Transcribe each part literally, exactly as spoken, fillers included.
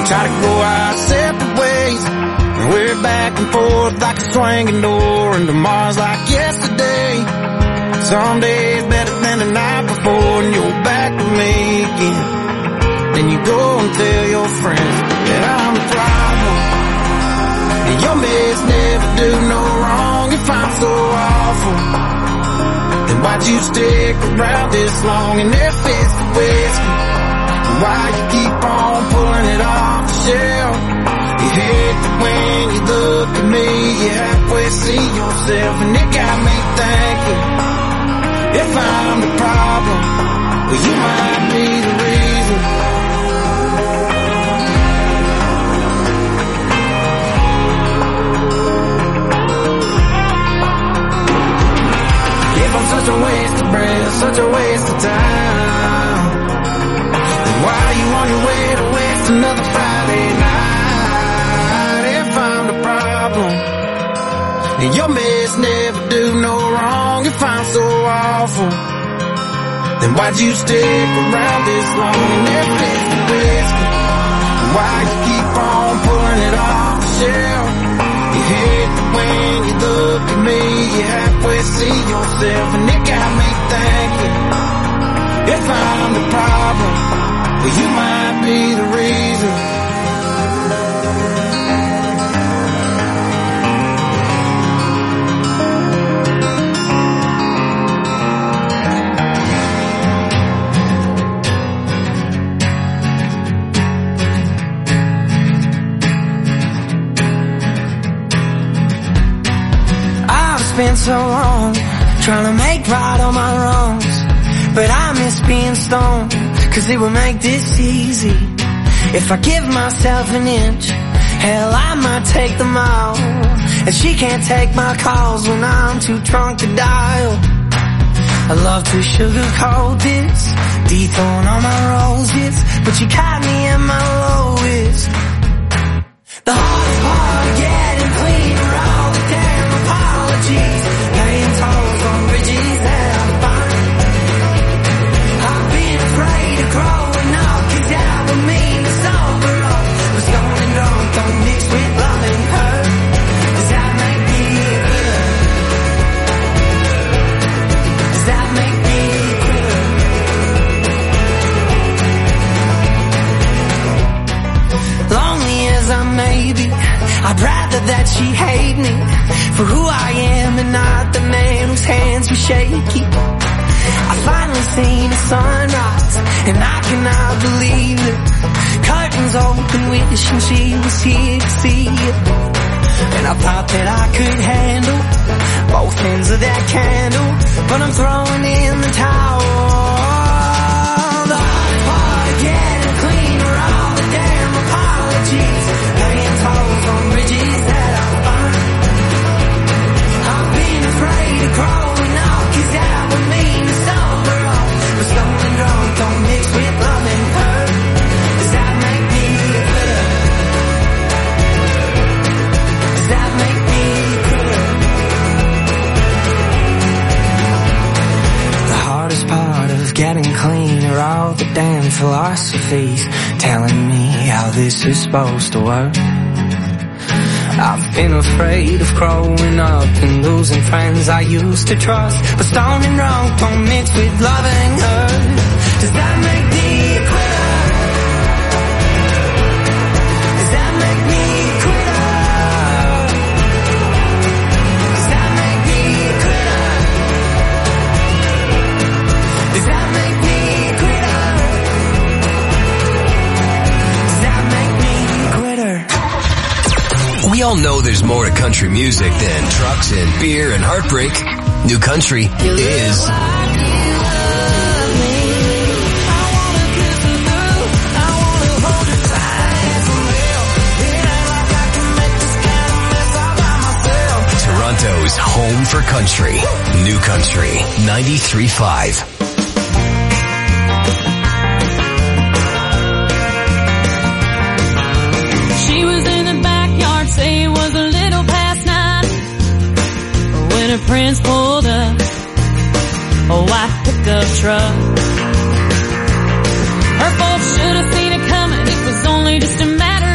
try to go our separate ways. And we're back and forth like a swinging door, and tomorrow's like yesterday. Some days better than the night before, and you're back with me again. Then you go and tell your friends that I'm the problem, and your mess never do no wrong. If I'm so awful, then why'd you stick around this long? And if it's the whiskey, why you keep on pulling it off the shelf? You hate that when you look at me, you halfway see yourself, and it got me thinking, if I'm the problem, well, you might be the reason. If I'm such a waste of breath, such a waste of time, then why are you on your way to waste another Friday night? If I'm the problem, and your mess never do no wrong. If I'm so awful, then why'd you stick around this long? And if it's the whiskey, why you keep on pulling it off the shelf? You hate that when you look at me, you halfway see yourself, and it got me thinking, if I'm the problem, well, you might be the reason. Been so long trying to make right all my wrongs, but I miss being stoned, cause it would make this easy. If I give myself an inch, hell, I might take them all. And she can't take my calls when I'm too drunk to dial. I love to sugarcoat this, dethorn all my roses, but you caught me at my lowest. The hardest part of getting clean are all the damn apologies, paying tolls on bridges that I'm fine. I've been afraid of growing up, cause that would mean to sober up. But stoned and drunk don't mix with love and hurt. Does that make me a quitter? Does that make me a quitter? Lonely as I may be, I'd rather that she hate me for who I am and not the man whose hands were shaky. I finally seen a sunrise and I cannot believe it. Curtains open, wishing she was here to see it. And I thought that I could handle both ends of that candle, but I'm throwing in the towel. The hard part of getting clean are all the damn apologies, paying tolls on bridges that I'm fine. I've been afraid of growing up, cause that would mean to sober up. But stoned and drunk don't mix with love and hurt. Does that make me a quitter? Does that make me a quitter? The hardest part of getting clean are all the damn philosophies telling me how this is supposed to work. I've been afraid of growing up and losing friends I used to trust, but stoned and drunk don't mix with love and hurt. Does that make me a quitter? Does that make me a quitter? Does that make me a quitter? Does that make me a quitter? Does that make me a quitter? We all know there's more to country music than trucks and beer and heartbreak. New country is Toronto's home for country. New Country ninety-three point five. She was in the backyard, say it was a little past nine, when her prince pulled up a white pickup truck. Her folks should have seen it coming, it was only just a matter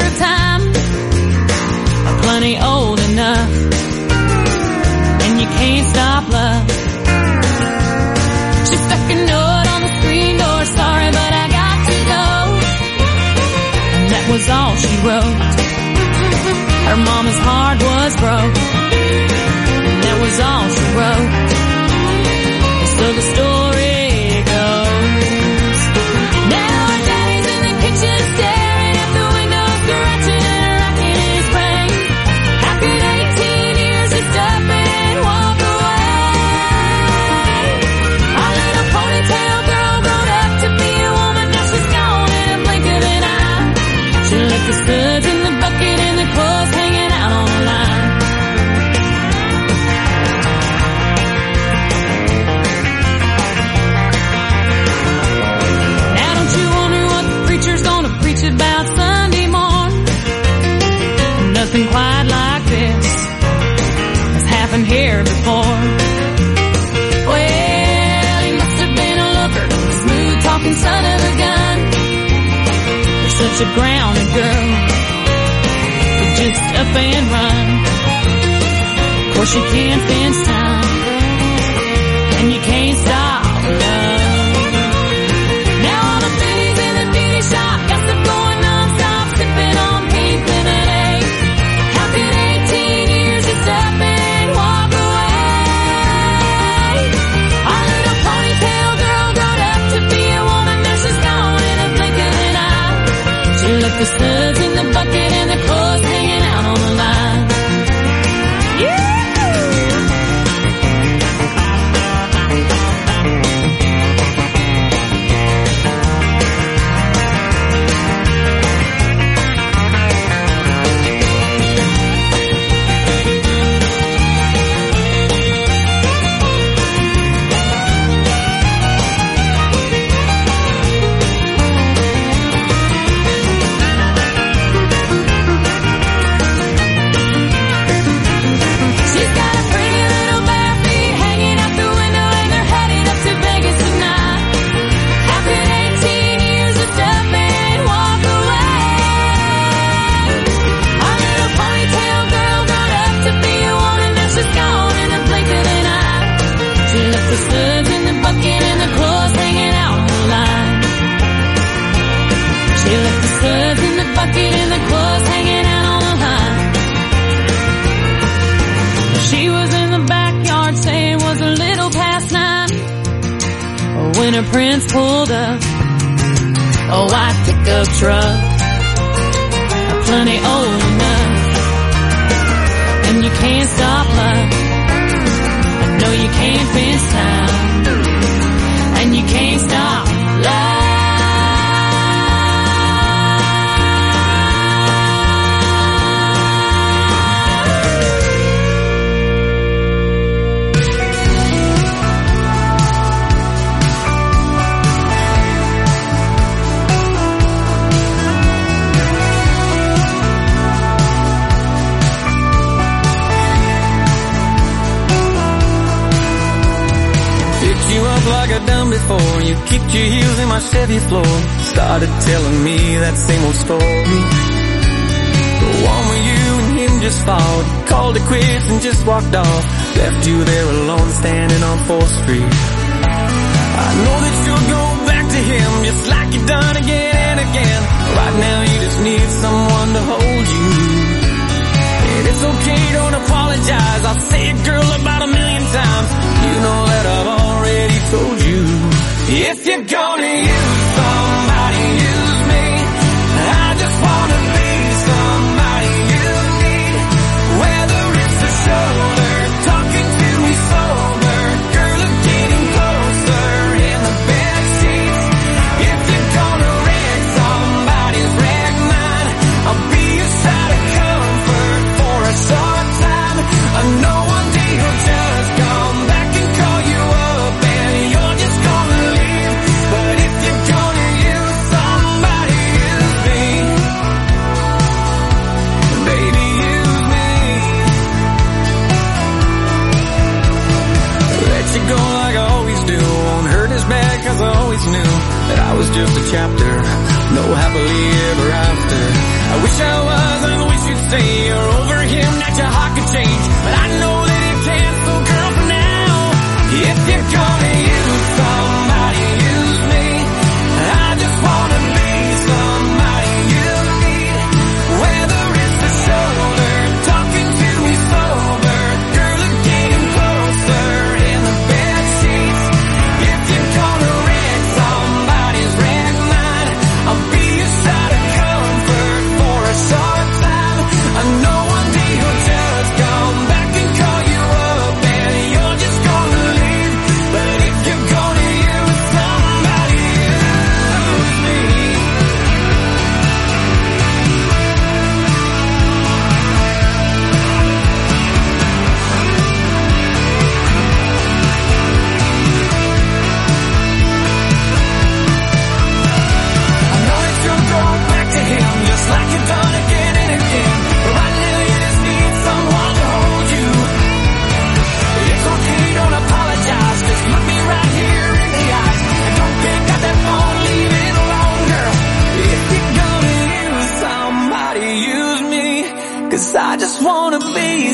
Her mama's heart was broke, and that was all she wrote. And so the story goes. Now her daddy's in the kitchen staring at the window, scratching and racking his brain. How could eighteen years just up and walk away? Our little ponytail girl grown up to be a woman, now she's gone in a blink of an eye. She left the studs in the bucket and the clothes hanging out on the line. Now don't you wonder what the preacher's gonna preach about Sunday morning? Nothing quite like this has happened here before. Well, he must have been a looker, a smooth talking son of a gun. You're such a grounded girl, just up and run. Of course you can't fence time, and you can't stop love. Now all the biddies in the beauty shop got them going non-stop, sipping on pink lemonade. How could eighteen years just up and walk away? Our little ponytail girl grown up to be a woman, now she's gone in a blink of an eye. She left the studs in the bucket and the clothes hanging out on the line. Yeah! The studs in the bucket and the clothes hanging out on the line. She left the studs in the bucket and the clothes hanging out on the line. She was in the backyard saying it was a little past nine when her prince pulled up a white pickup truck, plenty old enough, and you can't stop love. No, you can't fence time, and you can't stop love. You up like I done before. You kicked your heels in my Chevy floor, started telling me that same old story. The one where you and him just fought, called it quits and just walked off, left you there alone standing on fourth street. I know that you'll go back to him just like you've done again and again. Right now you just need someone to hold you. And it's okay, don't apologize, I'll say it girl about a million times. You know that I've already told you. If you're gonna use somebody, use me. I just wanna be somebody you need. Whether it's a shoulder, talking to me sober, girl, I'm getting closer in the bed sheets. If you're gonna wreck somebody's wreck mine, I'll be a side of comfort for a short time. I know one day you'll just come back and call you up, and you're just gonna leave. But if you're gonna use somebody, use me. Baby, use me. Let you go like I always do. Won't hurt as bad cause I always knew that I was just a chapter, no happily ever after. I wish I was, I wish you'd say you're over him, that your heart could change. But I know that it can't, so girl, for now, if you're gonna use somebody, use me. I just wanna be somebody you need. Whether it's the shoulder,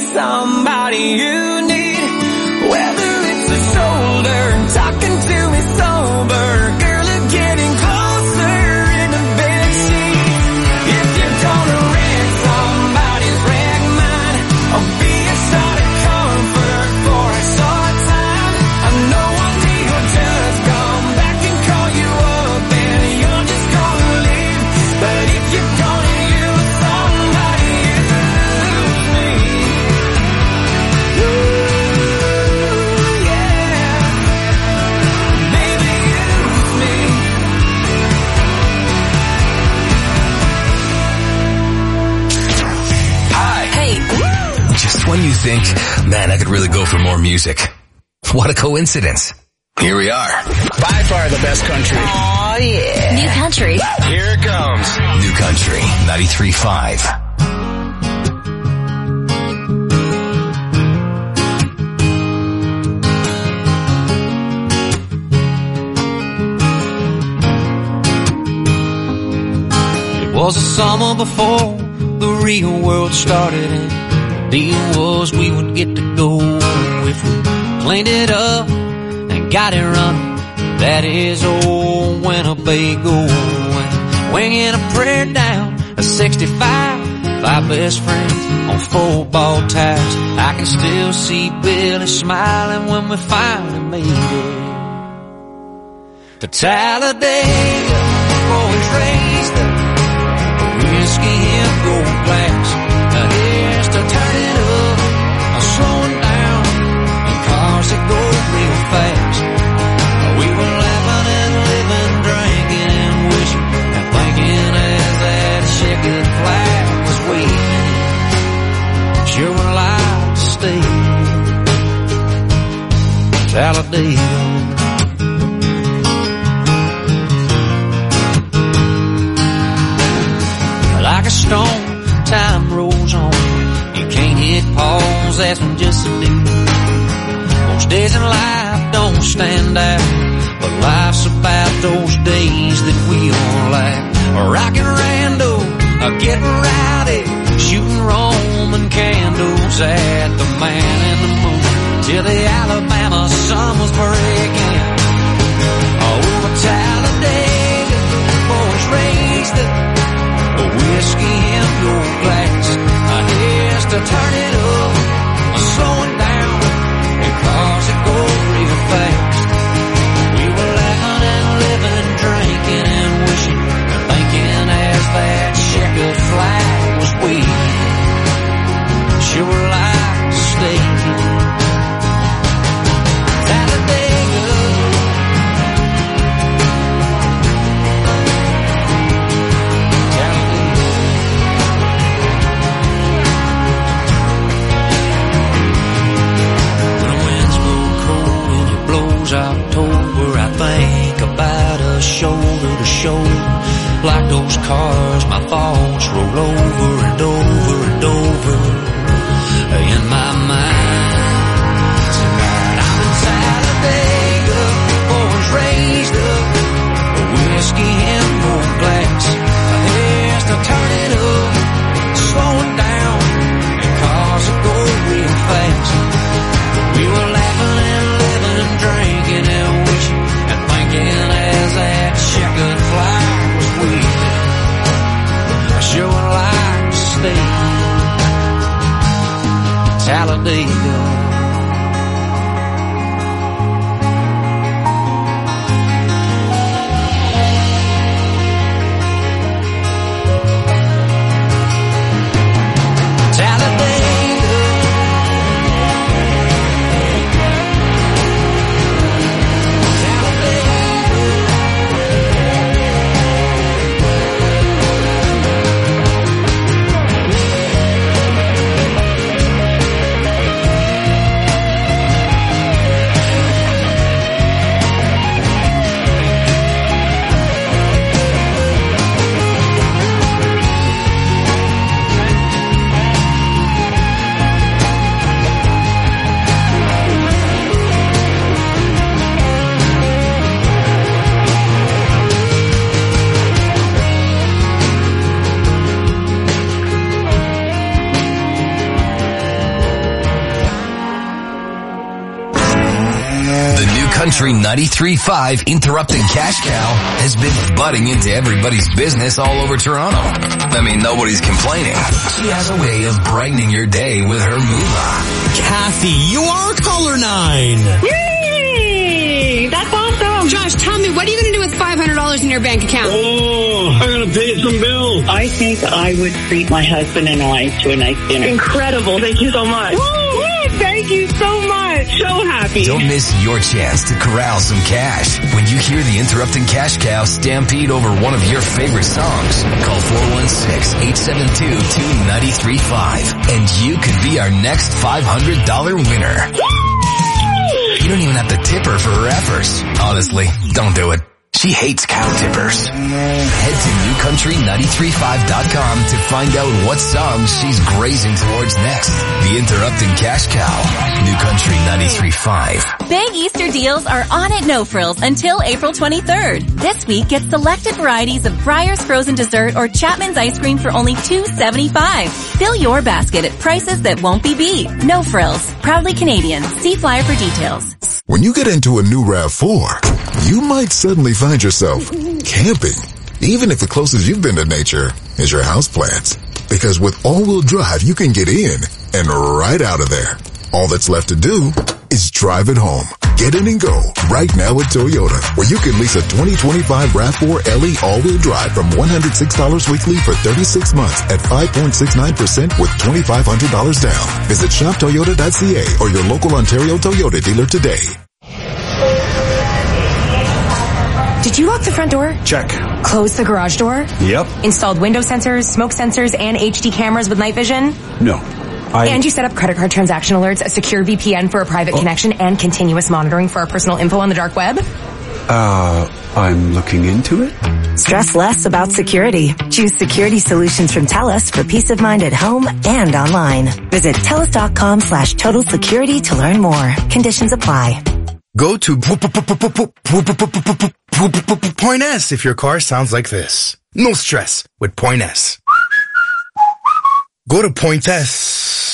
somebody you need. Whether it's a shoulder, talking to me sober, girl, or getting closer in the backseat. If you're gonna wreck somebody's wreck mine, I'll be a shot of comfort for a short time. I know one day you'll just come back and call you up, and you're just gonna leave. But if you're gonna use somebody, use me. Ooh, yeah. Baby, use me. Hi. Hey. Just when you think, man, I could really go for more music. What a coincidence. Here we are. By far the best country. Oh yeah. New country. Here it comes. New Country ninety-three point five. It was the summer before the real world started, and the deal was we would get to go if we cleaned it up and got it running. That is old Winnebago, and winging a prayer down a sixty-five, five best friends on football tires. I can still see Billy smiling when we finally made it to Talladega. Boys raised up whiskey and gold glass. Now here's to turn it up, I'm slowing down in cars that go real fast. We were laughing and living, drinking and wishing and thinking as that checkered flag was waving. Sure would like to stay in Talladega. Like a stone, time rolls on. You can't hit pause, that's when just a do. Most days in life don't stand out, but life's about those days that we all laugh. Rockin' Rando, getting rowdy, shooting Roman candles at the man in the moon, till the Alabama sun was breaking. Over Talladega, boys raised up a whiskey in your glass. Here's to turn it up, slowing down in cars that go real fast. We were laughing and living, drinking and wishing and thinking as that checkered flag was waving. Sure like to stay Talladega. October, I think about us shoulder to shoulder. Like those cars, my thoughts roll over and over and over in my mind. Tonight I'm in Talladega, boys raised up a whiskey in your glass. Here's to turn it up, slowing down in cars that go real fast. We were laughing and living and drinking and wishing and thinking as that checkered flag was waving. I sure would like to stay Talladega. Country ninety-three point five Interrupting Cash Cow has been butting into everybody's business all over Toronto. I mean, nobody's complaining. She has a way of brightening your day with her moolah. Kathy, you are color nine. Yay! That's awesome. Josh, tell me, what are you going to do with five hundred dollars in your bank account? Oh, I'm going to pay some bills. I think I would treat my husband and I to a nice dinner. Incredible. Thank you so much. Woo! Thank you so much. So happy. Don't miss your chance to corral some cash when you hear the Interrupting Cash Cow stampede over one of your favorite songs. Call four one six, eight seven two, two nine three five and you could be our next five hundred dollars winner. You don't even have to tip her for her efforts. Honestly, don't do it. She hates cow tippers. Head to new country nine three five dot com to find out what songs she's grazing towards next. The Interrupting Cash Cow. New Country ninety-three point five. Big Easter deals are on at No Frills until April twenty-third. This week, get selected varieties of Breyer's frozen dessert or Chapman's ice cream for only two seventy-five. Fill your basket at prices that won't be beat. No Frills. Proudly Canadian. See flyer for details. When you get into a new RAV four, you might suddenly find yourself camping, even if the closest you've been to nature is your houseplants. Because with all-wheel drive, you can get in and right out of there. All that's left to do is drive it home. Get in and go right now at Toyota, where you can lease a twenty twenty-five RAV four L E all-wheel drive from one hundred six dollars weekly for thirty-six months at five point six nine percent with twenty-five hundred dollars down. Visit shop toyota dot c a or your local Ontario Toyota dealer today. Did you lock the front door? Check. Close the garage door? Yep. Installed window sensors, smoke sensors, and H D cameras with night vision? No. I... And you set up credit card transaction alerts, a secure V P N for a private oh. connection, and continuous monitoring for our personal info on the dark web? Uh, I'm looking into it. Stress less about security. Choose security solutions from TELUS for peace of mind at home and online. Visit TELUS.com slash total security to learn more. Conditions apply. Go to Point S if your car sounds like this. No stress with Point S. Go to Point S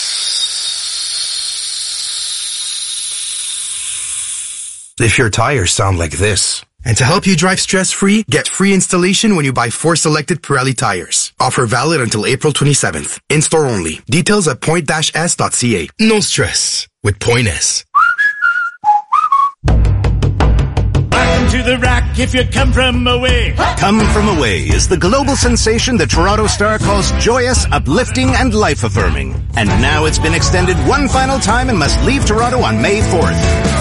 if your tires sound like this. And to help you drive stress-free, get free installation when you buy four selected Pirelli tires. Offer valid until April twenty-seventh. In-store only. Details at point dash s dot c a. No stress with Point S. To the rack if you come from away. Come From Away is the global sensation the Toronto Star calls joyous, uplifting, and life-affirming. And now it's been extended one final time and must leave Toronto on May fourth.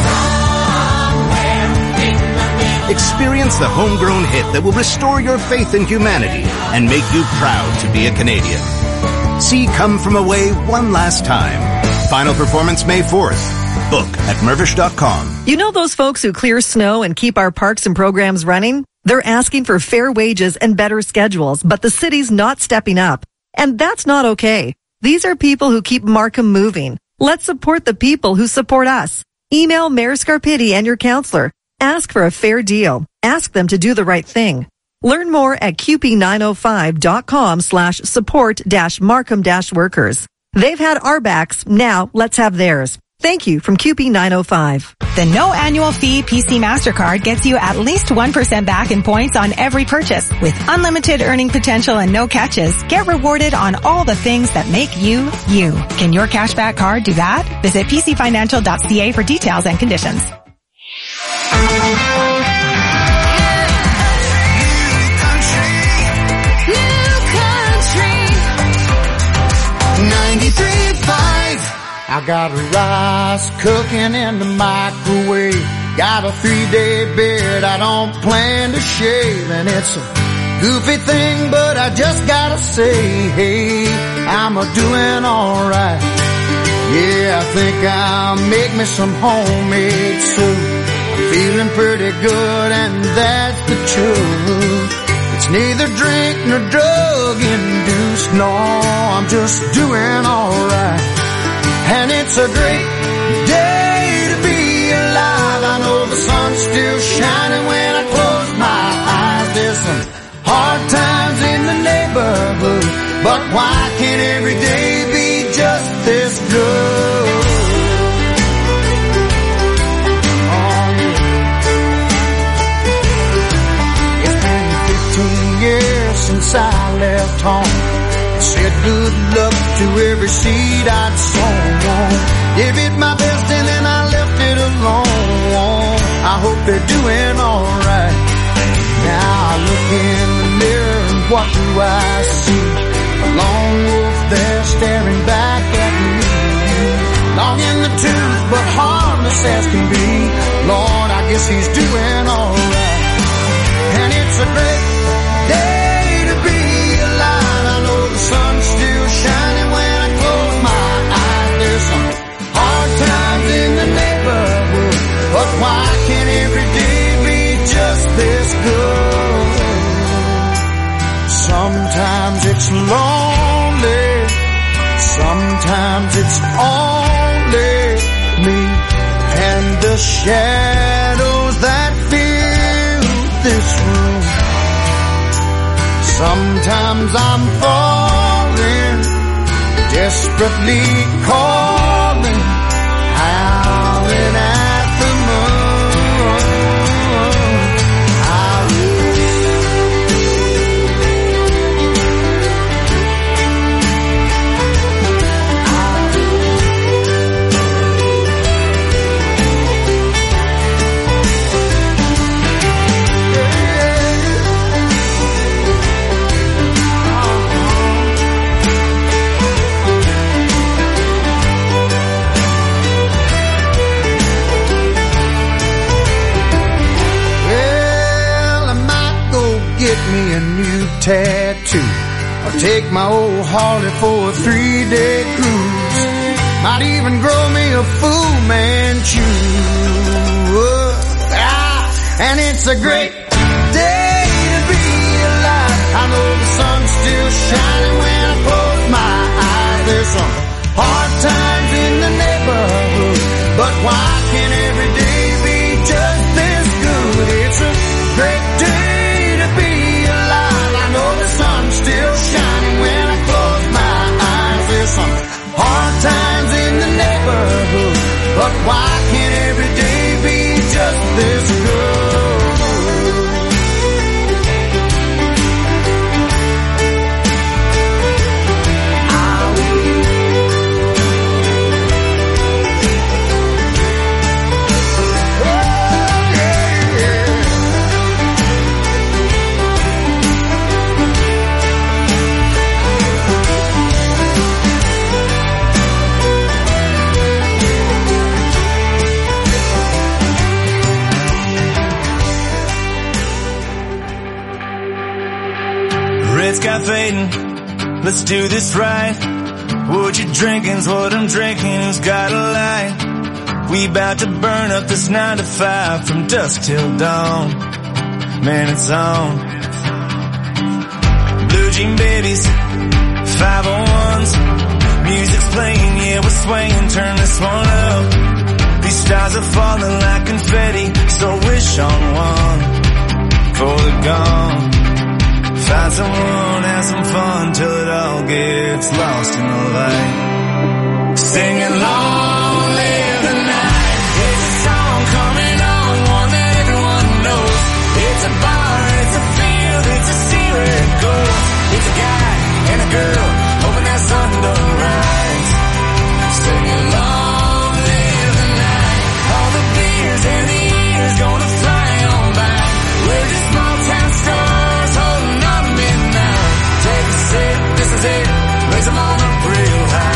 Experience the homegrown hit that will restore your faith in humanity and make you proud to be a Canadian. See Come From Away one last time. Final performance May fourth. Book at Mervish dot com. You know those folks who clear snow and keep our parks and programs running? They're asking for fair wages and better schedules, but the city's not stepping up. And that's not okay. These are people who keep Markham moving. Let's support the people who support us. Email Mayor Scarpitti and your counselor. Ask for a fair deal. Ask them to do the right thing. Learn more at q p nine oh five dot com slash support dash Markham dash workers. They've had our backs. Now let's have theirs. Thank you from Q P nine oh five. The no annual fee P C MasterCard gets you at least one percent back in points on every purchase. With unlimited earning potential and no catches, get rewarded on all the things that make you, you. Can your cashback card do that? Visit p c financial dot c a for details and conditions. ninety-three point five. I got rice cooking in the microwave. Got a three-day beard I don't plan to shave. And it's a goofy thing, but I just gotta say, hey, I'm a doing alright. Yeah, I think I'll make me some homemade soup. I'm feeling pretty good, and that's the truth. It's neither drink nor drug induced. No, I'm just doing alright. And it's a great day to be alive. I know the sun's still shining when I close my eyes. There's some hard times in the neighborhood, but why can't every day be just this good? Oh, yeah. since I left home. Said good luck to every seed I'd sown. Gave it my best and then I left it alone. I hope they're doing alright. Now I look in the mirror and what do I see? A lone wolf there staring back at me. Long in the tooth but harmless as can be. Lord, I guess he's doing alright. And it's a great day to be alive. I know the sun's still shining when I close my eyes. There's some hard times in the neighborhood, but why can't every day be just this good? Sometimes it's lonely, sometimes it's only me and the shadows that fill this room. Sometimes I'm falling, desperately calling, howling at the moon. Me a new tattoo, or take my old Harley for a three-day cruise. Might even grow me a Fu Manchu. Ah, and it's a great day to be alive. I know the sun's still shining when I close my eyes. There's some hard times in the neighborhood, but why can't every day be just this good? It's a great day to be alive. I know the sun's still shining when I close my eyes. There's some hard times in the neighborhood, but why can't every day be just this good? Red sky fading, let's do this right. What you drinking's what I'm drinking, who's got a light? We bout to burn up this nine to five from dusk till dawn. Man, it's on. Blue jean babies, five oh ones. Music's playing, yeah, we're swaying, turn this one up. These stars are falling like confetti, so wish on one before they're gone. Find someone, have some fun till it all gets lost in the light. Singing long live the night. It's a song coming on, one that everyone knows. It's a bar, it's a field, it's a sea where it goes. It's a guy and a girl, hoping that sun don't rise. Singing long live the night. All the beers and the years gonna fly on by. We're just small town stars holding on to midnight. Take a sip, this is it, raise them all up real high.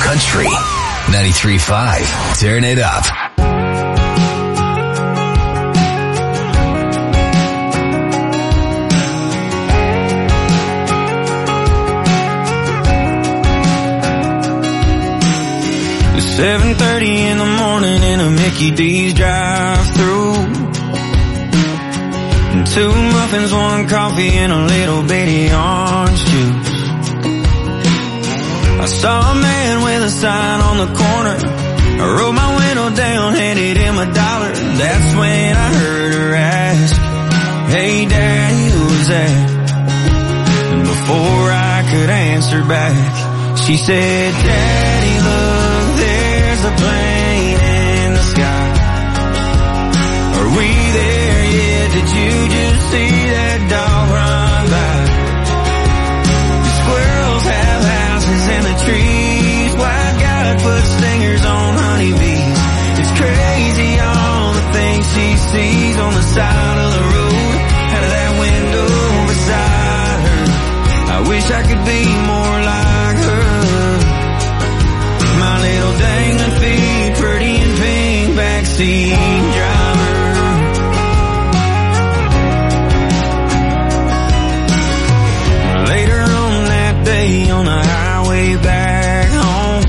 country. ninety-three point five. Turn it up. seven thirty in the morning in a Mickey D's drive-thru. Two muffins, one coffee, and a little bitty orange juice. I saw a man with a sign on the corner. I rolled my window down, handed him a dollar. That's when I heard her ask, "Hey Daddy, who was that?" And before I could answer back, she said, "Daddy, look, there's a plane in the sky. Are we there yet? Did you just see that dog run by? The squirrels have houses in the trees. Why God put stingers on honeybees? It's crazy all the things she sees on the side of the road, out of that window beside her. I wish I could be more like her. My little dangling feet, pretty and pink, backseat driver." Later on that day on the highway back home,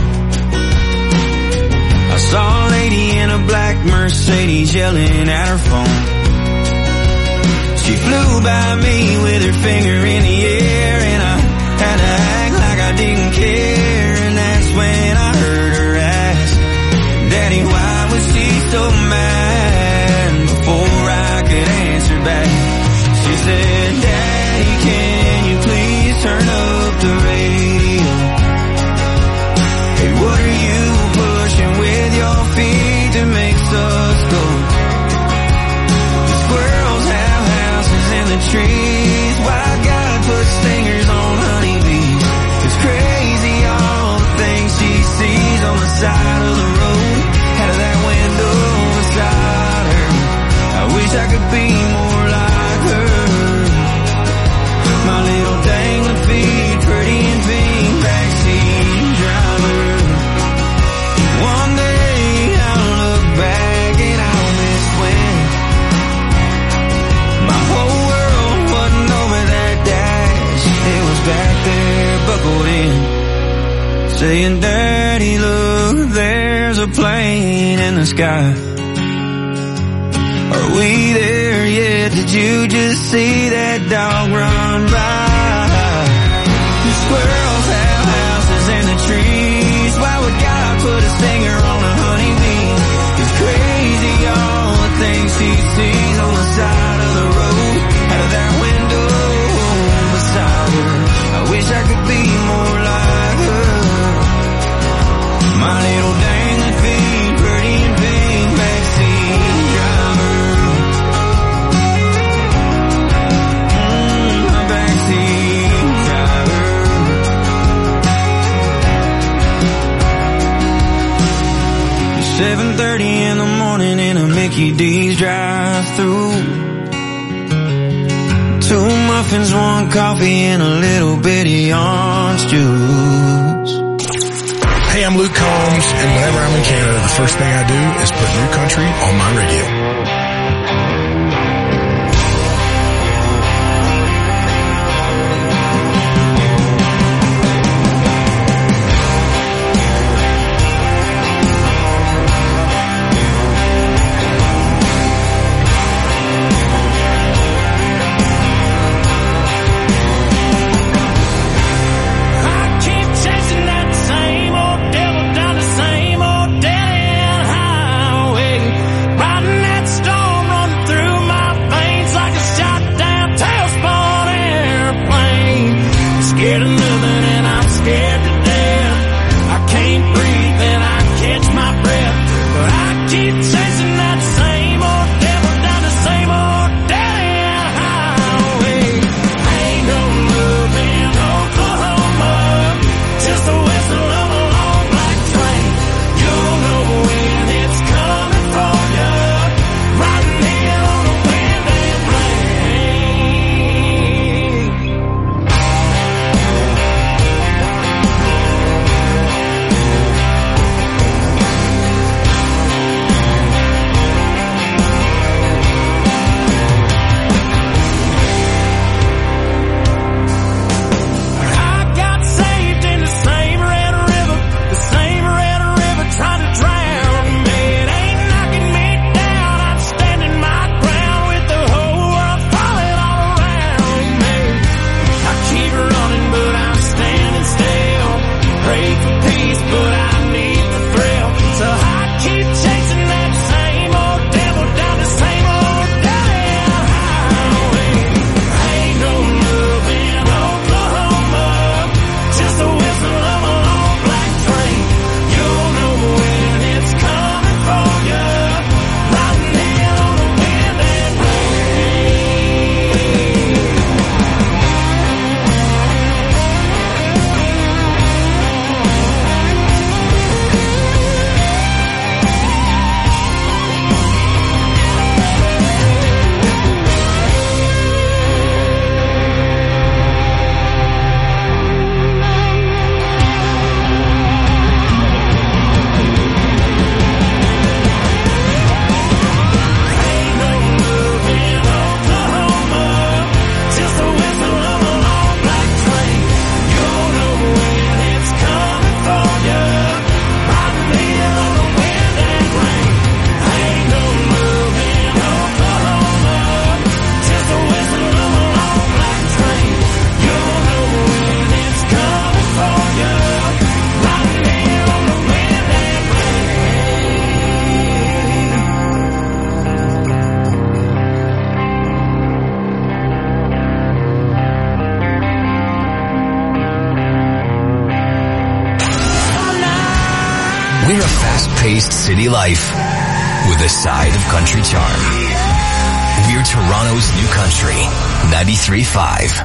I saw a lady in a black Mercedes yelling at her phone. She flew by me with her finger in the air, and I had to act like I didn't care. And that's when I heard her ask, "Daddy, why was she so mad?" Before I could answer back, she said, "Daddy, can you please turn up the radio? Hey, what are you pushing with your feet that makes us go? The squirrels have houses in the trees. Why God put stingers on honeybees? It's crazy all the things she sees on the side of the road, out of that window beside her. I wish I could be more like her. My little dangling feet, pretty and pink, backseat driver. One day I'll look back and I'll miss when my whole world wasn't over that dash. It was back there buckled in, saying, "Daddy, look, there's a plane in the sky. Are we there yet? Did you just see that dog run by? The squirrels have houses in the trees. Why would God put a stinger on a honeybee? It's crazy all the things she sees on the side of the road, out of that window beside her. I wish I could be more like her. My little dangling feet, pretty and pink, backseat driver." Mm, my backseat driver. seven thirty in the morning in a Mickey D's drive-thru. Two muffins, one coffee, and a little bitty orange juice. Hey, I'm Luke Combs, and whenever I'm in Canada, the first thing I do is put New Country on my radio. Riding that We're a fast-paced city life with a side of country charm. We're Toronto's New Country, ninety-three point five.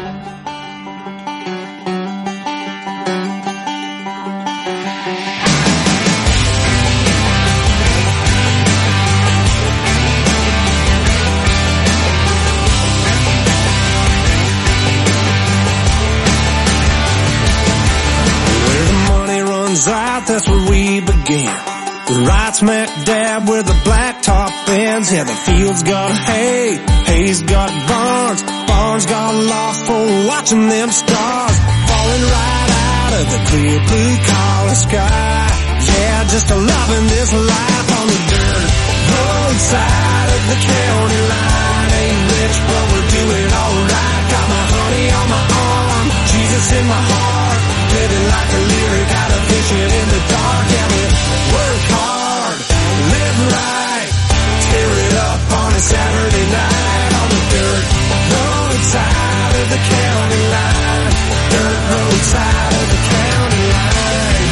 Out, that's where we begin. Right smack dab where the blacktop ends. Yeah, the field's got hay, hay's got barns, barns got lost for watching them stars falling right out of the clear blue collar sky. Yeah, just a loving this life on the dirt roadside of the county line. Ain't rich, but we're doing alright. Got my honey on my arm, Jesus in my heart, living like a lyric out of fishing in the dark. Yeah, we work hard, live right, tear it up on a Saturday night on the dirt roadside of the county line. Dirt roadside of the county line.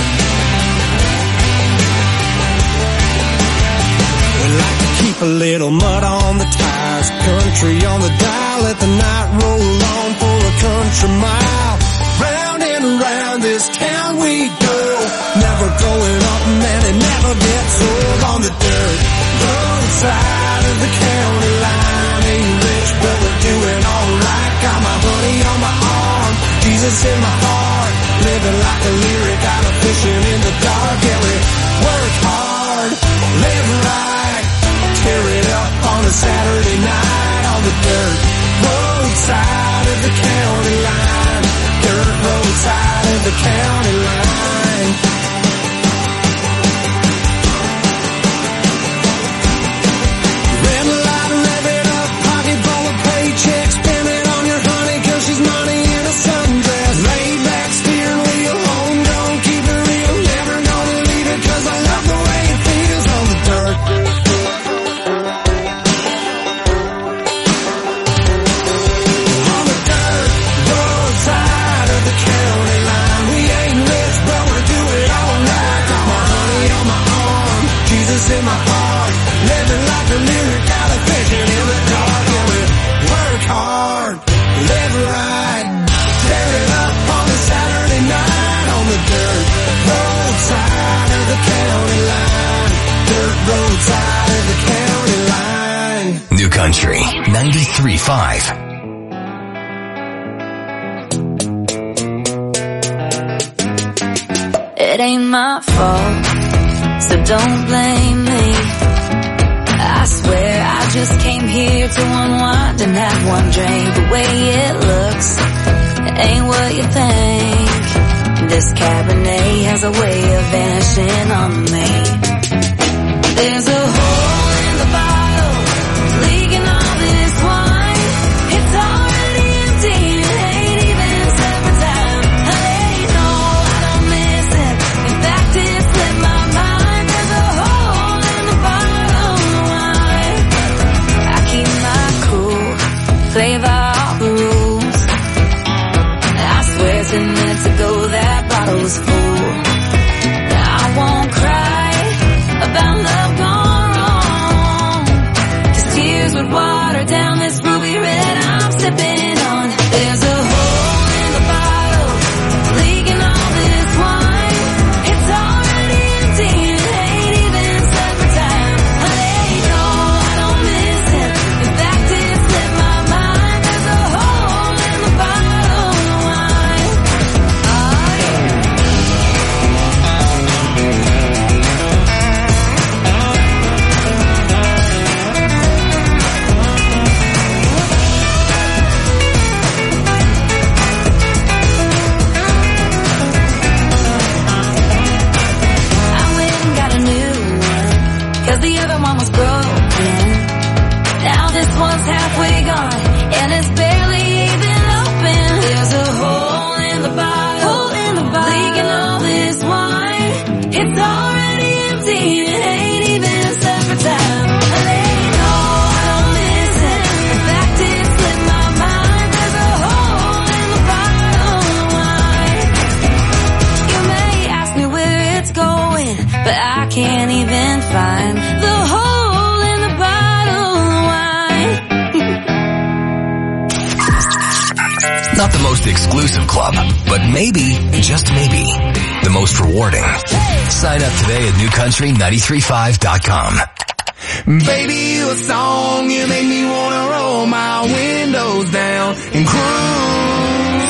We like to keep a little mud on the tires, country on the dial, let the night roll on for a country mile. Round and around this town we go, never going up, man, it never gets old on the dirt roadside of the county line. Ain't rich, but we're doing alright. Got my honey on my arm, Jesus in my heart, living like a lyric out of fishing in the dark. Yeah, we work hard, live right, tear it up on a Saturday night on the dirt roadside of the county line. Dirt roadside of the county line. Red light, rev it up, pocket full of paychecks, spend it on your honey cause she's money in a sundress. Lay back, steering wheel, homegrown, keep it real, never gonna leave it cause I love the way it feels on the dirt. On the dirt roadside of the county line. We ain't rich, but we're doing alright. Got my honey on my arm, Jesus in my heart, living like a lyric out of fishing in the dark. Yeah, we work hard, live right, tear it up on a Saturday night on the dirt roadside of the county line. Dirt roadside of the county line. New Country, ninety-three point five. It ain't my fault, so don't blame me. I swear I just came here to unwind and have one drink. The way it looks, it ain't what you think. This Cabernet has a way of vanishing on me. There's a hole in the bottle, leaking all this wine. It's already empty, it ain't even supper time. Hey, no, I don't miss it. In fact, it slipped my mind. There's a hole in the bottle of wine. I keep my cool, play by all the rules. I swear ten minutes ago that bottle was full. I won't cry about love gone wrong, cause tears would water down this ruby red I'm sipping on. There's a hole in the bottle, leaking all this wine. It's already empty, it ain't even supper time. Hey, no, I don't miss it. In fact, it slipped my mind. There's a hole in the bottle of wine. Oh, yeah. most exclusive club, but maybe, just maybe, the most rewarding. Sign up today at new country nine three five dot com. Baby, you a song, you make me wanna roll my windows down and cruise.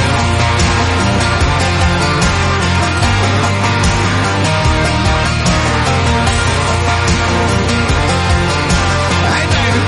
Hey, baby.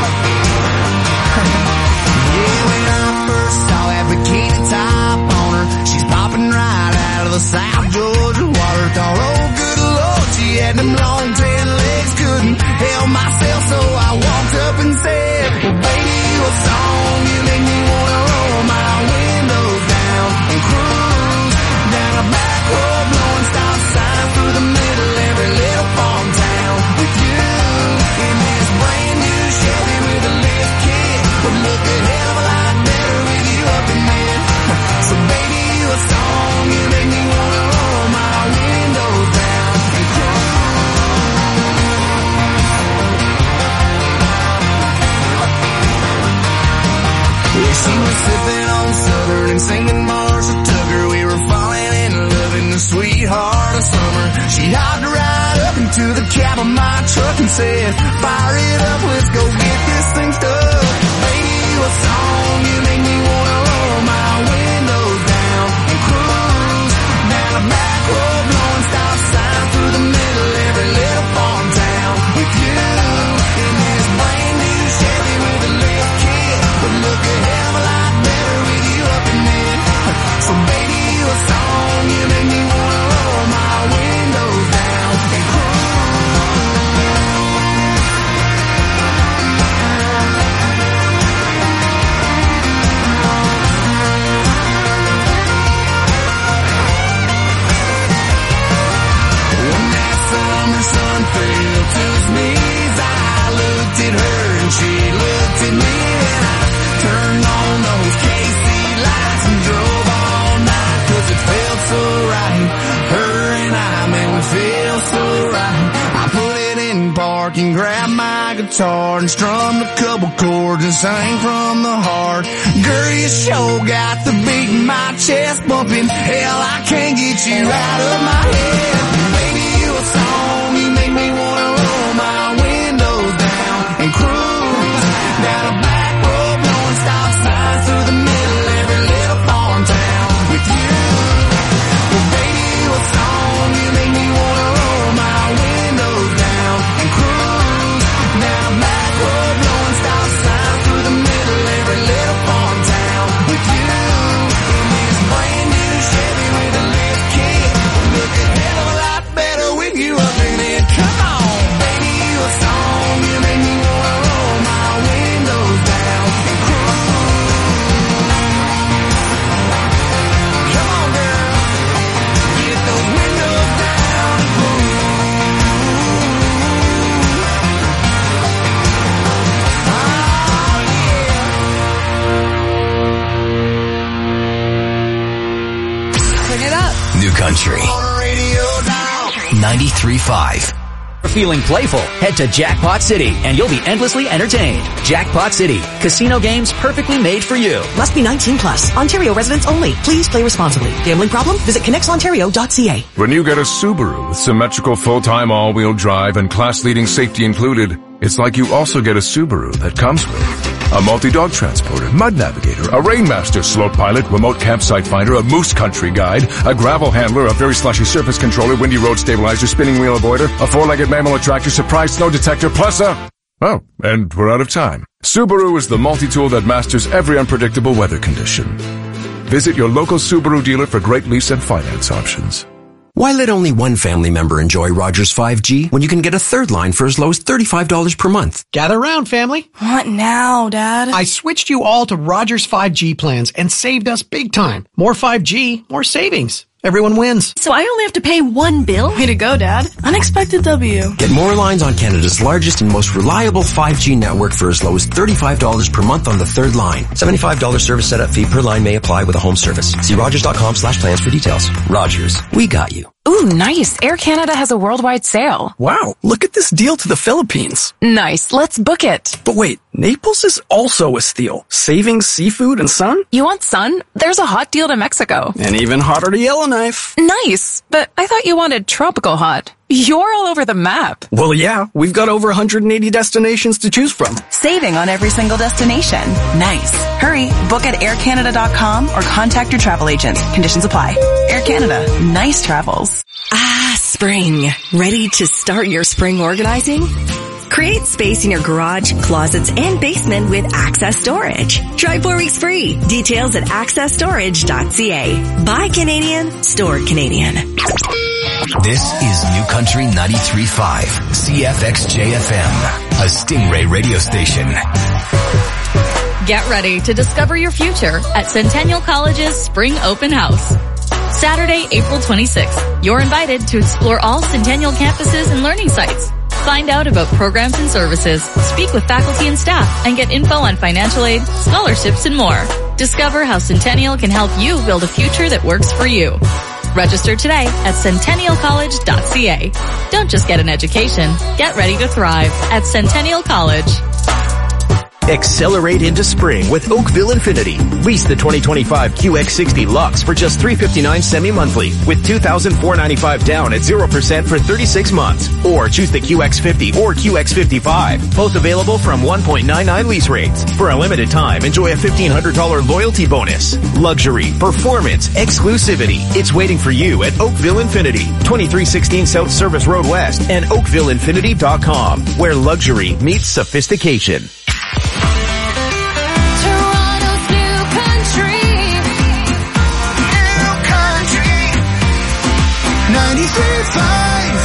Yeah, when I first saw that bikini top on her, she's popping right out of the South Georgia water. Thought, oh, good Lord, she had them long tan legs, couldn't help myself, so I walked up and said, well, baby, you a song, you make me wanna roll my windows down and cruise down a back road, blowing stop signs through the middle of every little farm town with you in this brand new Chevy with a lift kit. Would look a hell of a lot better with you up in it. So baby, you a song, you make me wanna roll my windows down and cruise. Yeah, she was sipping on Southern and singing Marshall Tucker. We were falling in love in the sweetheart of summer. She hopped right up into the cab of my truck and said, fire it up, let's go get this thing stuck. Baby, you a song, you make me wanna roll my windows down and cruise down a back road, blowing stop signs through the middle of every little farm town with you in this brand new Chevy with a lift kit. Would look a hell of a lot better with you up in it. So baby, you a song, you make me wanna roll my windows down and cruise. When that summer sun fell to his knees, I looked at her and she looked at me, and I turned on those K C lights and drove all night, cause it felt so right. Her and I, man, we feel so right. I put it in park and grabbed my guitar and strummed a couple chords and sang from the heart. Girl, you sure got the beat in my chest bumping. Hell, I can't get you out of my head. Baby, you a song, you make me wanna roll my windows down and cruise down a back road, blowing stop signs through the middle of every little farm town with you. Well, baby, you a song, you make me wanna roll my windows down and cruise down a back road, blowing stop signs through the middle of every little farm town with you in this brand new Chevy with a lift kit. Look a hell of a lot better with you up in it. Come on, baby, you a song, you make me wanna roll my windows down and cruise. Come on, girl, get those windows down and cruise. Turn it up. New Country ninety-three point five. Feeling playful? Head to Jackpot City and you'll be endlessly entertained. Jackpot City, casino games perfectly made for you. Must be nineteen plus. Ontario residents only. Please play responsibly. Gambling problem? Visit connects ontario dot c a. When you get a Subaru with symmetrical full-time all-wheel drive and class-leading safety included, it's like you also get a Subaru that comes with a multi-dog transporter, mud navigator, a Rainmaster slope pilot, remote campsite finder, a moose country guide, a gravel handler, a very slushy surface controller, windy road stabilizer, spinning wheel avoider, a four-legged mammal attractor, surprise snow detector, plus a... Oh, and we're out of time. Subaru is the multi-tool that masters every unpredictable weather condition. Visit your local Subaru dealer for great lease and finance options. Why let only one family member enjoy Rogers five G when you can get a third line for as low as thirty-five dollars per month? Gather round, family. What now, Dad? I switched you all to Rogers five G plans and saved us big time. More five G, more savings. Everyone wins. So I only have to pay one bill? Way to go, Dad. Unexpected W. Get more lines on Canada's largest and most reliable five G network for as low as thirty-five dollars per month on the third line. seventy-five dollars service setup fee per line may apply with a home service. See rogers dot com slash plans for details. Rogers, we got you. Ooh, nice. Air Canada has a worldwide sale. Wow, look at this deal to the Philippines. Nice. Let's book it. But wait, Naples is also a steal. Savings, seafood, and sun? You want sun? There's a hot deal to Mexico. And even hotter to Yellowknife. Nice. But I thought you wanted tropical hot. You're all over the map. Well, yeah, we've got over one hundred eighty destinations to choose from. Saving on every single destination. Nice. Hurry, book at air canada dot com or contact your travel agent. Conditions apply. Air Canada. Nice travels. Ah, spring. Ready to start your spring organizing? Create space in your garage, closets, and basement with Access Storage. Try four weeks free. Details at access storage dot c a. Buy Canadian, store Canadian. This is New Country ninety-three point five, C F X J F M, a Stingray radio station. Get ready to discover your future at Centennial College's Spring Open House. Saturday, April twenty-sixth. You're invited to explore all Centennial campuses and learning sites. Find out about programs and services, speak with faculty and staff, and get info on financial aid, scholarships, and more. Discover how Centennial can help you build a future that works for you. Register today at centennial college dot c a. Don't just get an education, get ready to thrive at Centennial College. Accelerate into spring with Oakville Infinity. Lease the twenty twenty-five Q X sixty Lux for just three hundred fifty-nine dollars semi-monthly with two thousand four hundred ninety-five dollars down at zero percent for thirty-six months. Or choose the Q X fifty or Q X fifty-five. Both available from one point nine nine lease rates. For a limited time, enjoy a fifteen hundred dollars loyalty bonus. Luxury, performance, exclusivity. It's waiting for you at Oakville Infinity. twenty-three sixteen South Service Road West and oakville infinity dot com, where luxury meets sophistication. ninety-three point five.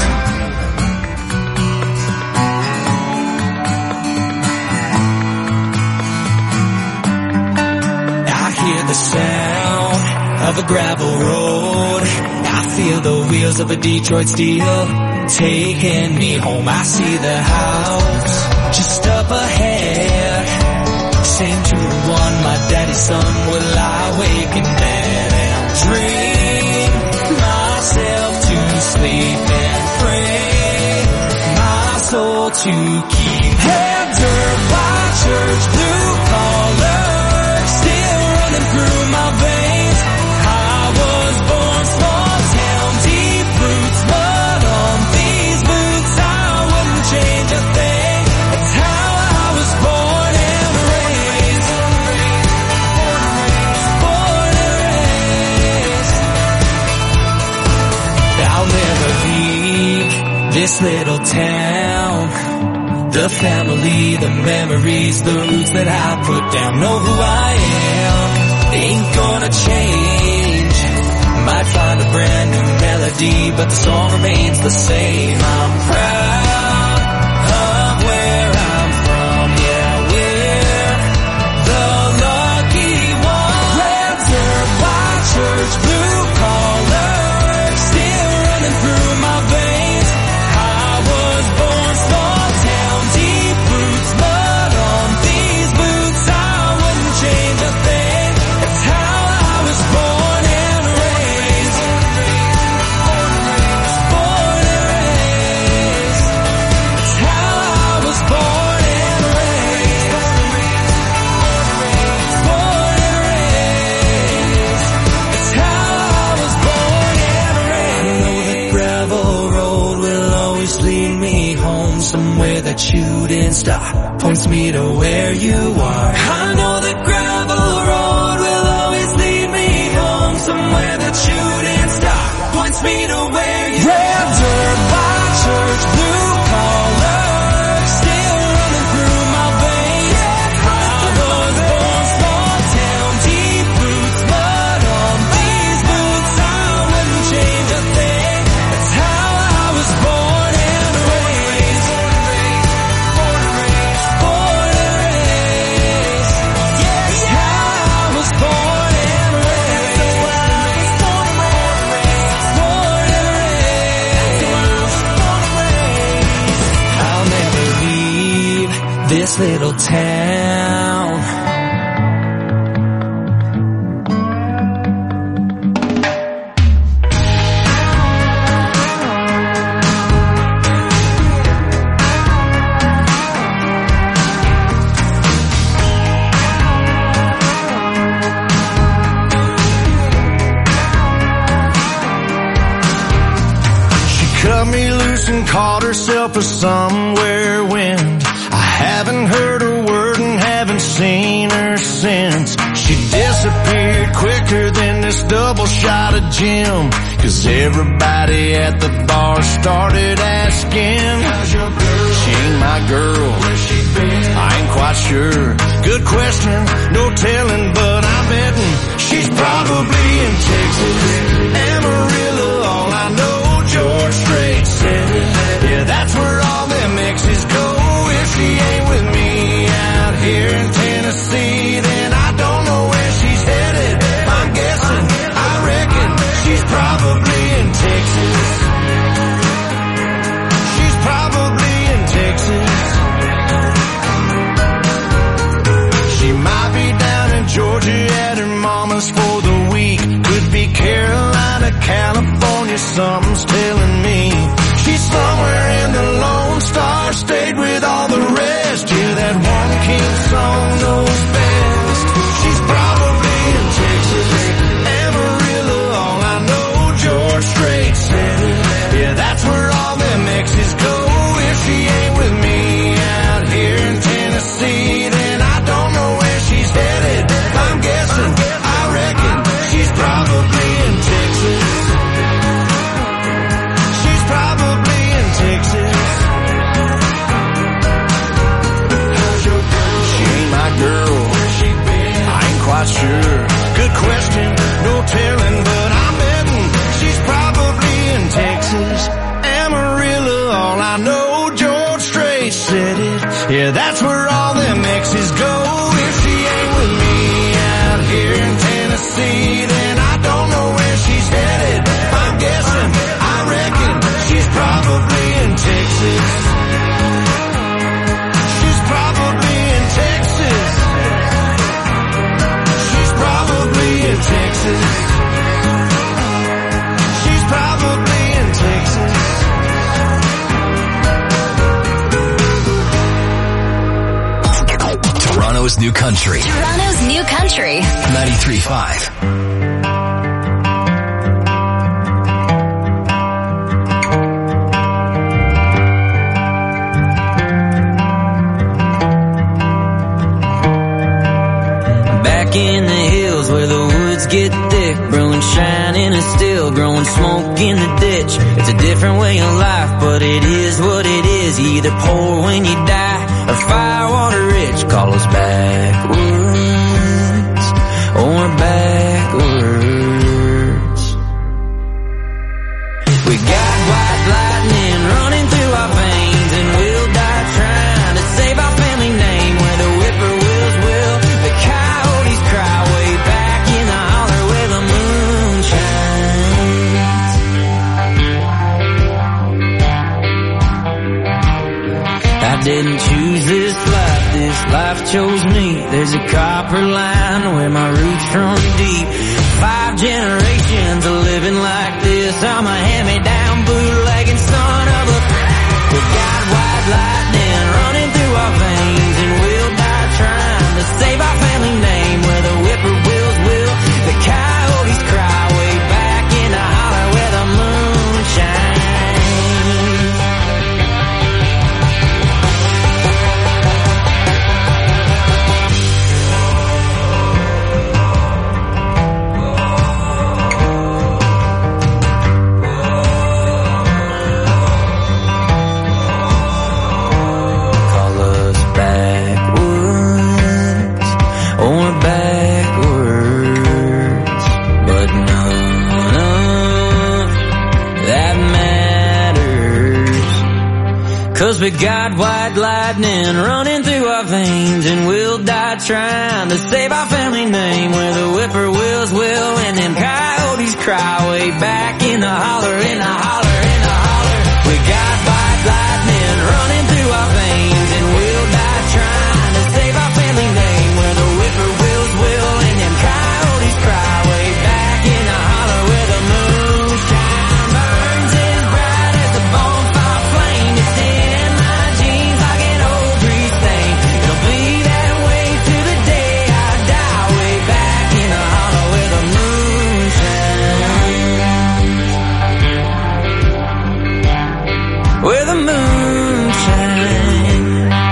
I hear the sound of a gravel road. I feel the wheels of a Detroit Steel taking me home. I see the house just up ahead. Same to the one my daddy's son would lie awake in bed and dream myself to sleep and pray my soul to keep. Heather by church, blue collar still running through my veins. I was born small town, deep roots, mud on these boots. I wouldn't change a thing. It's how I was born and raised. Born and raised. I'll never leave this little town. The family, the memories, the roots that I put down. Know who I am, ain't gonna change. Might find a brand new melody, but the song remains the same. I'm proud of where I'm from, yeah, we're the lucky ones. Whether by church, blue collar, still running through my veins. I was born small town, deep roots, mud on these boots. I wouldn't change a thing. It's how I was born and raised. Born and raised. It's how I was born and raised. Born and raised. It's how I was born and raised. I know the gravel road will always lead me home, somewhere that you didn't stop, points me to where you are. I know the gravel road will always lead me home, somewhere that you didn't stop, points me to where you are. Red dirt by church, blue collar, still running through my veins. I was born small town, deep roots, mud on these boots. I wouldn't change a thing. It's how I was born and raised. Born and raised. Born and raised. Yeah, it's how I was born and raised. Born and raised. Born and raised. I'll never leave this little town. cut me loose and caught herself a somewhere wind. I haven't heard a word and haven't seen her since. She disappeared quicker than this double shot of gin. Cause everybody at the bar started asking, how's your girl? She ain't my girl. Where's she been? I ain't quite sure. Good question, no telling, but I'm betting she's probably in Texas. Amarillo, all I know, George Strait said it. Yeah, that's where all them exes go. If she ain't with me out here in Tennessee, then I don't know where she's headed. I'm guessing, I reckon she's probably in Texas. She's probably in Texas. She might be down in Georgia at her mama's for the week. Could be Carolina, California, something's telling me. She's somewhere in the Lone Star State with all the rest. Yeah, that one king song knows best. She's probably in Texas. Amarillo, all I know, George Strait said it. Yeah, that's where all them exes go. If she ain't with me out here in Tennessee, then I don't know where she's headed. I'm guessing, I reckon she's probably in Texas. She's probably in Texas. She ain't my girl. I ain't quite sure. Good question, no telling, but I'm betting she's probably in Texas. Amarillo, all I know, George Strait said it. Yeah, that's where all them exes go. If she ain't with me out here in Tennessee, then I don't know where she's headed. I'm guessing, I reckon she's probably in Texas. She's probably in Texas. She's probably in Texas. She's probably in Texas. Toronto's New Country. Toronto's New Country. ninety-three point five. In the hills where the woods get thick, brewing shine in a still, growing smoke in the ditch. It's a different way of life, but it is what it is. You either pour when you die or firewater rich. Call us backwards or backwards. We got white lightning running through our veins, and we'll die trying to save our family name. Where the whippoorwills will, the coyotes cry way back in the holler where the moon shines. I didn't choose this life, this life chose me. There's a copper line where my roots run deep. Five generations of living like this. I'm a hand-me-down bootlegging son of a... We got white lightning running through our veins, and we'll die trying to save our family name. Where the whippoorwills will, the coyotes cry way back in the holler where the moon shines. Cause we got white lightning running through our veins, and we'll die trying to save our family name. Where the whippoorwills will, and them coyotes cry way back in the holler, in the holler, in the holler. We got white lightning running through our veins, and we'll die trying to save our family name. Where the whippoorwills will, and them coyotes cry way back in the holler where the moonshine burns as bright as a bonfire flame. It's in my jeans like an old grease stain. It'll be that way to the day I die, way back in the hollow where the moon shines. moonshine.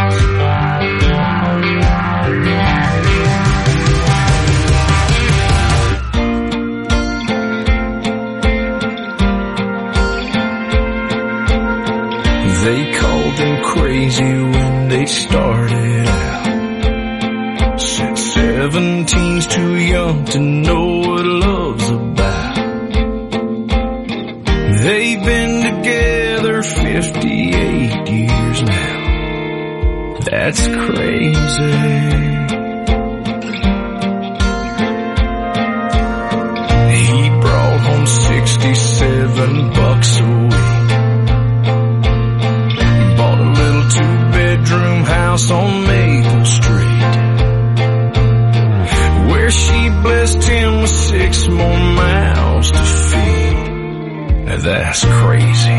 They called them crazy when they started out. Said seventeen's too young to know what love's about. They've been together fifty-eight years now. That's crazy. He brought home sixty-seven bucks a week. Bought a little two-bedroom house on Maple Street, where she blessed him with six more mouths to feed. Now that's crazy.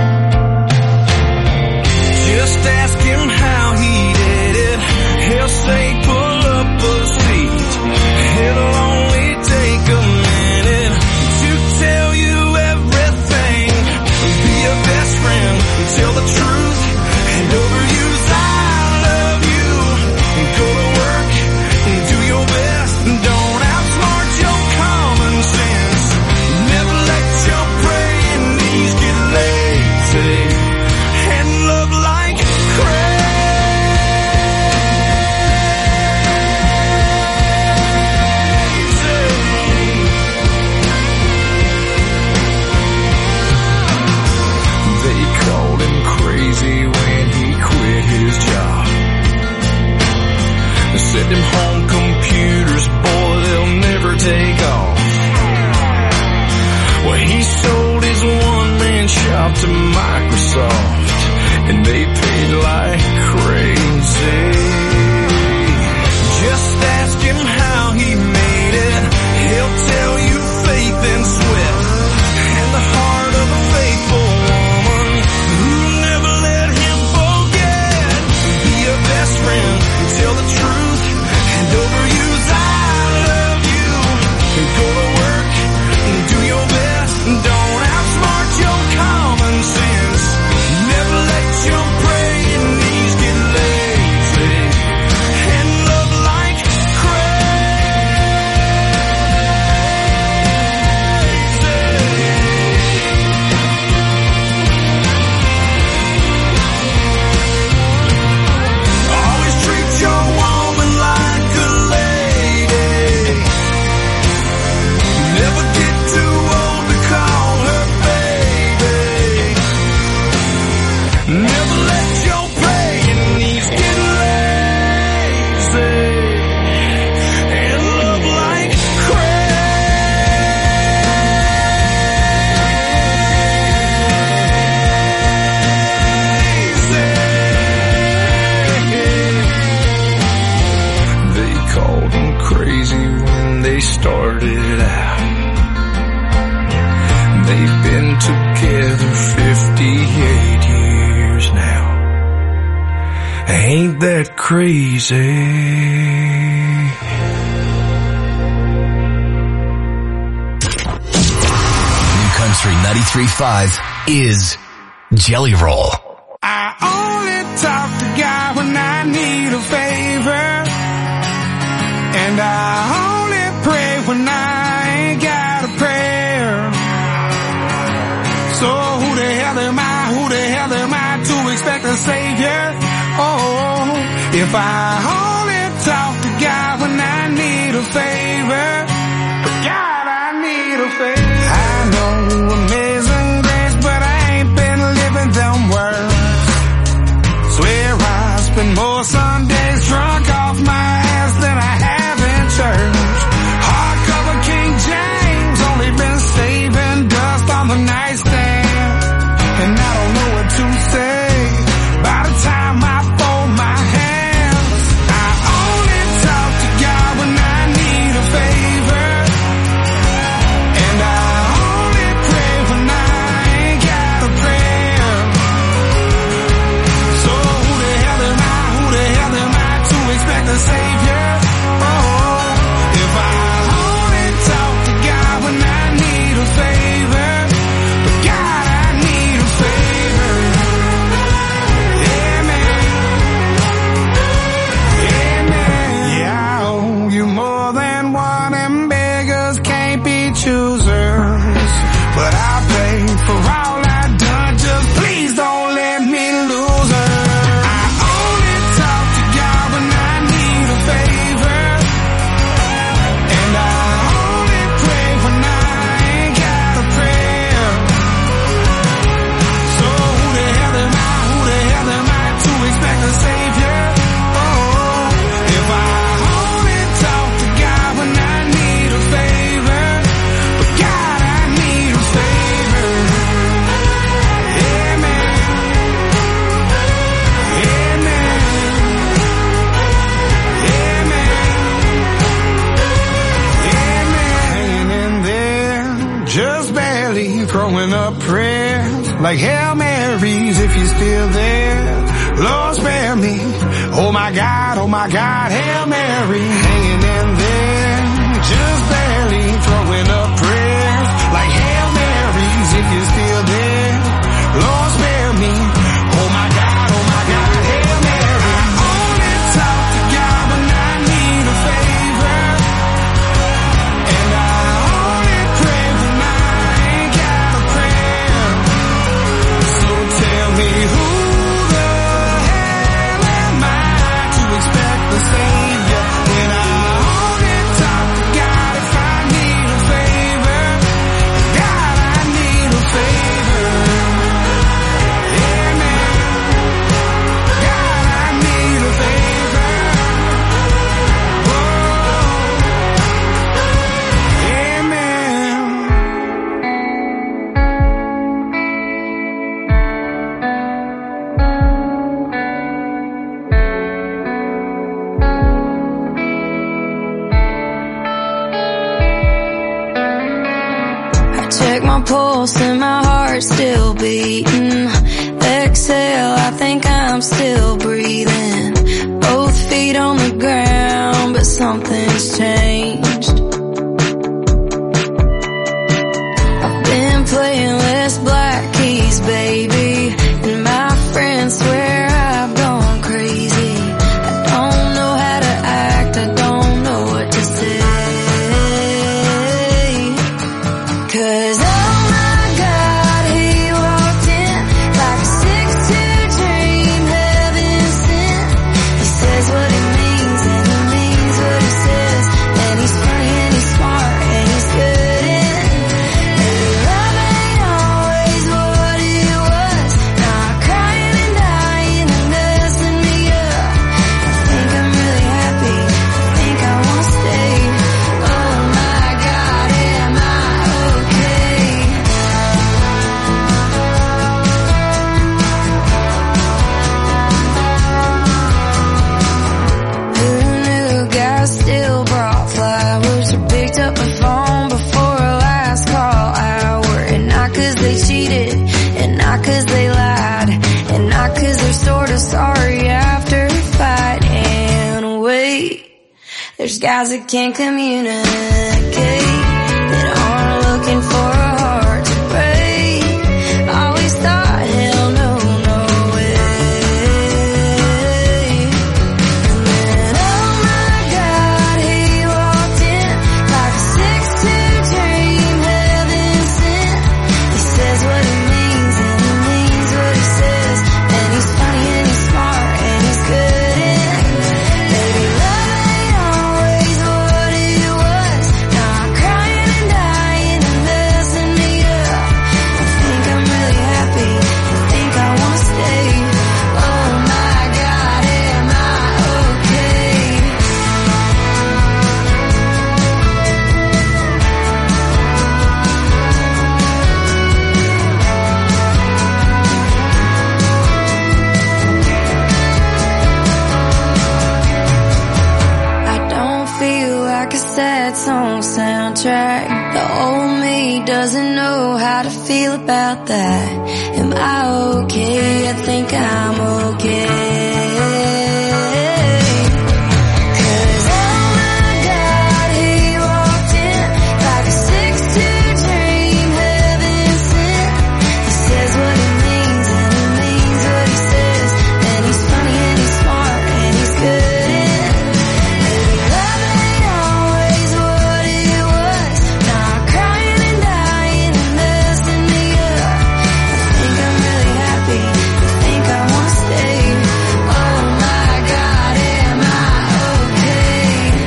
Just ask him how he did it. He'll say pull up a seat. It'll only take a minute to tell you everything. Be a best friend, tell the truth, and overuse I love you. Go to work, do your best, don't outsmart your common sense. Never let your praying knees get lazy, and love like They called him crazy when he quit his job. Said them home computers, boy, they'll never take off. Well, he sold his one-man shop to Microsoft, and they paid like crazy. Just ask him how he made it. He'll tell you faith and sweat, and the heart of a faithful woman who never let him forget. Be a best friend, tell the truth, and overuse I love you. Go to work, do your best, don't outsmart your common sense. Never let your praying knees get lazy, and love like always treat your woman like a lady. Never get too old to call her baby. Never let your praying knees get lazy, and love like crazy. They called him crazy when they started out. They've been together fifty-eight years now. Ain't that crazy? New Country ninety-three point five is Jelly Roll. I only talk to God when I need a favor, and I only pray when I ain't got a prayer. So who the hell am I, who the hell am I to expect a savior? Oh, if I only talk to God when I need a favor, God, I need a favor. I know amazing grace, but I ain't been living them words. Swear I spend more Sundays drunk off my ass than I have in church. Hardcover King James, only been saving dust on the nightstand, and I don't know what to say by the time I fold my hands. I only talk to God when I need a favor, and I only pray when I ain't got a prayer. So who the hell am I, who the hell am I to expect a savior? Oh, if I only talk to God when I need a favor, but God, I need a favor. like Hail Marys if you're still there. Lord spare me. Oh my God, oh my God, Hail Mary, hanging in there, just barely throwing up prayers, like Hail Marys if you're still there. Lord spare me. Oh my God, oh my God, Hail Mary. I only talk to God when I need a favor, and I only pray when I ain't got a prayer. So tell me who the hell am I to expect the Savior when I only talk to God if I need a favor? God, I need a favor. Amen. God, I need a favor. Whoa. Amen. I check my pulse and my heart's still beating. Exhale, I think I'm still breathing. Both feet on the ground, but something's changed. I've been playing less black keys, baby, and my friends swear I've gone crazy. I don't know how to act, I don't know what to say. 'Cause oh my God, he walked in like a six two dream, heaven sent. He says what he means and he means what he says, and he's funny and he's smart and he's good in. And love ain't always what it was, not crying and dying and messing me up. I think I'm really happy, I think I won't stay. Oh my God, am I okay? Who knew guys still brought flowers or picked up the phone before a last call hour? And not 'cause they cheated, and not 'cause they lied, and not 'cause they're sorta sorry after a fight. And wait, there's guys that can't communicate, that aren't looking for a heart to break. Always thought, hell no, no way. And then oh my God, he walked in like a six two dream, heaven sent. He says what he means and he means what he says, and he's funny and he's smart and he's good in. Baby, love ain't always what it was, not crying and dying and messing me up. I think I'm really happy, I think I wanna stay. Oh my God, am I okay? I don't feel like a sad song soundtrack. The old me doesn't know how to feel about that. Am I okay? I think I'm okay. 'Cause oh my God, he walked in like a six two dream, heaven sent. He says what he means and he means what he says, and he's funny and he's smart and he's good in. Baby, love ain't always what it was, not crying and dying and messing me up. I think I'm really happy, I think I wanna stay. Oh my God, am I okay?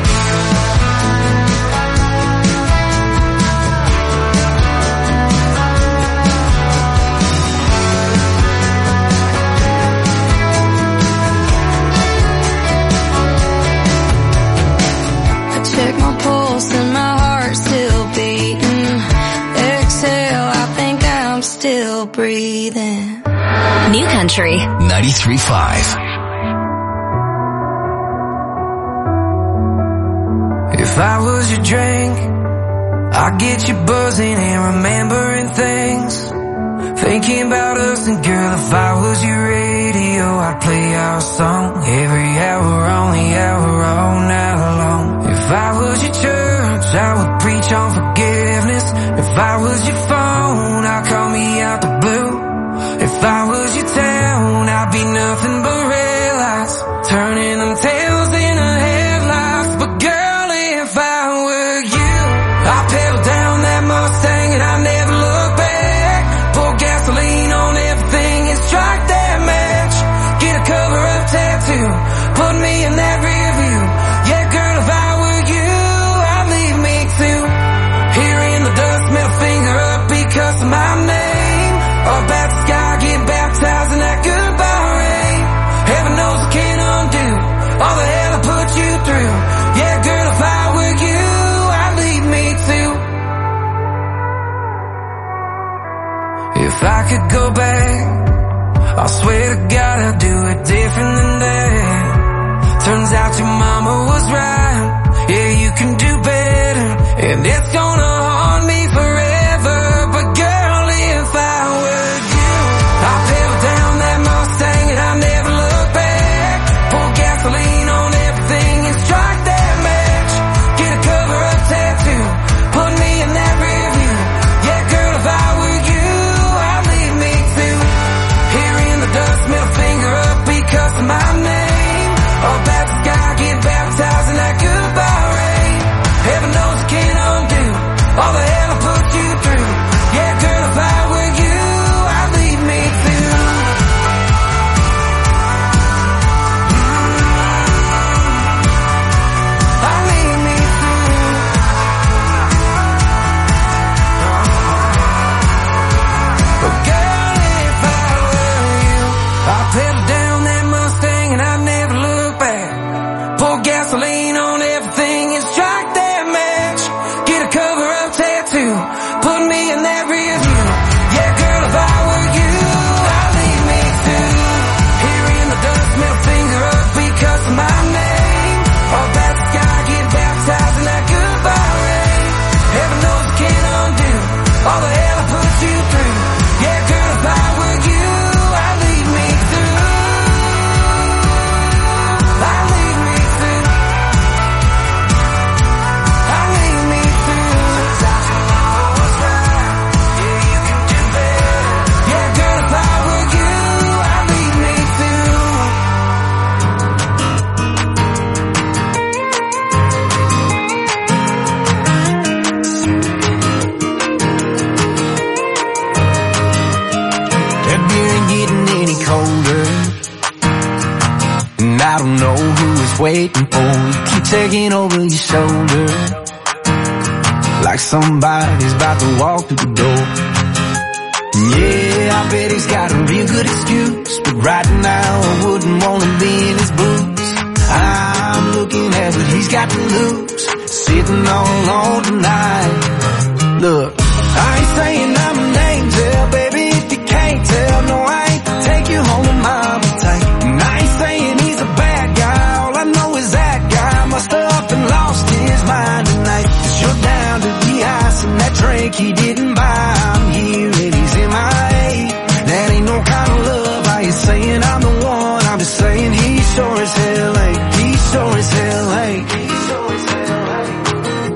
I check my pulse and my heart's still beating. Exhale, I think I'm still breathing. New Country. ninety-three point five. If I was your drink, I'd get you buzzing and remembering things. thinking about us, and girl, if I was your radio, I'd play our song every hour, on the hour, all night long. If I was your church, I would preach on forgiveness. If I was your phone, I'd call me out the blue. If I was your town, I'd be nothing but red lights, turning them tails into headlights. But girl, if I were you, I'd pedal down that Mustang and I'd never look back. Pour gasoline on everything and strike that match. Get a cover-up tattoo, put me in that rear view. Yeah, girl, if I were you, I'd leave me too. Here in the dust, middle finger up because of my name. Up at the sky, get baptized in that goodbye rain. Heaven knows I can't undo all the hell I put you through. Yeah, girl, if I were you, I'd leave me too. If I could go back, I swear to God I'd do it different than that. Turns out your mama was right. Yeah, you can do better, and it's gonna haunt me forever. But girl, if I were you, I'd pedal down that Mustang and I'd never look back. Pour gasoline on everything and strike that match. Get a cover-up tattoo, put me in that rear view. Yeah, girl, if I were you, I'd leave me too. Here in the dust, middle finger up because of my name. Up at the sky, get baptized in that goodbye rain. Heaven knows I can't undo all the hell I put you through. Yeah, girl, if I were you, I'd leave me too. I'd leave me too. But girl, if I were you, I'd pedal down that Mustang and I'd never look back. Pour gasoline on everything and strike that match. Get a cover-up tattoo, put me in that rear view. Yeah, girl, if I were you, I'd leave me too. Here in the dust, middle finger up because of my name. Up at the sky, get baptized in that goodbye rain. Heaven knows I can't undo all the hell I put you through. Yeah, girl, if I were you, I'd leave me too. I'd leave me too. I'd leave me too. Sometimes your mama was right. Yeah, you can do better. Yeah, girl, if I were you, I'd leave me too. That beer ain't getting any colder, and I don't know who it's waiting for. You keep taking over your shoulder, like somebody's about to walk through the door. Yeah, I bet he's got a real good excuse, but right now I wouldn't want to be in his boots. I'm looking at what he's got to lose, sitting all alone tonight. Look, I ain't saying I'm an angel, baby, if you can't tell. No, I ain't take you home to mama tight. And I ain't saying he's a bad guy, all I know is that guy must have up and lost his mind tonight. 'Cause you're down to the ice and that drink he didn't buy. I'm here